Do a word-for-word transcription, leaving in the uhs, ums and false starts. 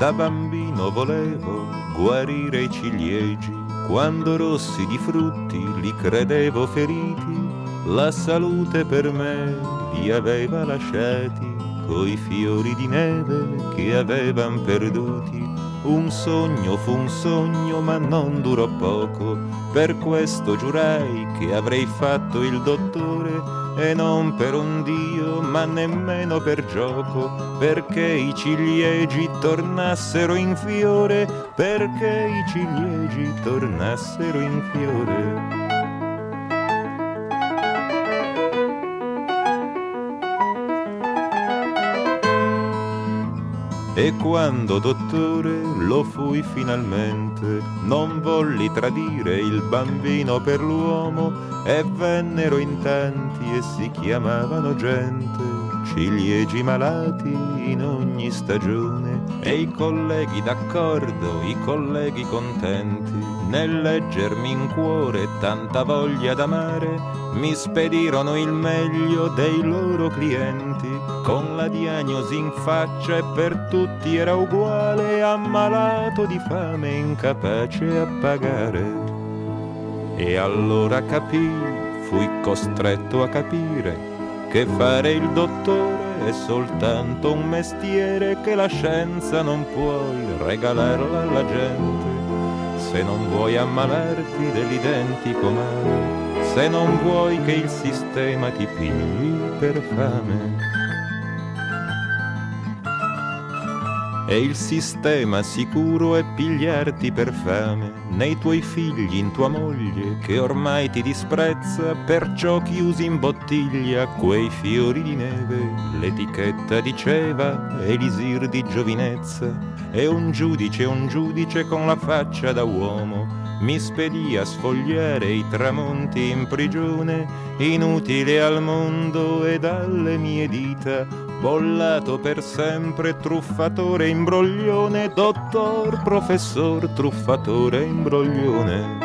Da bambino volevo guarire i ciliegi, quando rossi di frutti li credevo feriti, la salute per me li aveva lasciati, coi fiori di neve che avevan perduti. Un sogno fu un sogno ma non durò poco, per questo giurai che avrei fatto il dottore, e non per un dio ma nemmeno per gioco, perché i ciliegi tornassero in fiore, perché i ciliegi tornassero in fiore. E quando dottore lo fui finalmente, non volli tradire il bambino per l'uomo, e vennero in tanti e si chiamavano gente, ciliegi malati in ogni stagione, e i colleghi d'accordo, i colleghi contenti, nel leggermi in cuore tanta voglia d'amare, mi spedirono il meglio dei loro clienti, con la diagnosi in faccia e per tutti era uguale, ammalato di fame incapace a pagare. E allora capii, fui costretto a capire, che fare il dottore è soltanto un mestiere, che la scienza non puoi regalarla alla gente, se non vuoi ammalarti dell'identico male, se non vuoi che il sistema ti pigli per fame. E il sistema sicuro è pigliarti per fame, nei tuoi figli, in tua moglie, che ormai ti disprezza, perciò chiusi in bottiglia quei fiori di neve, l'etichetta diceva elisir di giovinezza, e un giudice, un giudice con la faccia da uomo, mi spedì a sfogliare i tramonti in prigione, inutile al mondo ed alle mie dita, bollato per sempre, truffatore imbroglione, dottor, professor, truffatore imbroglione.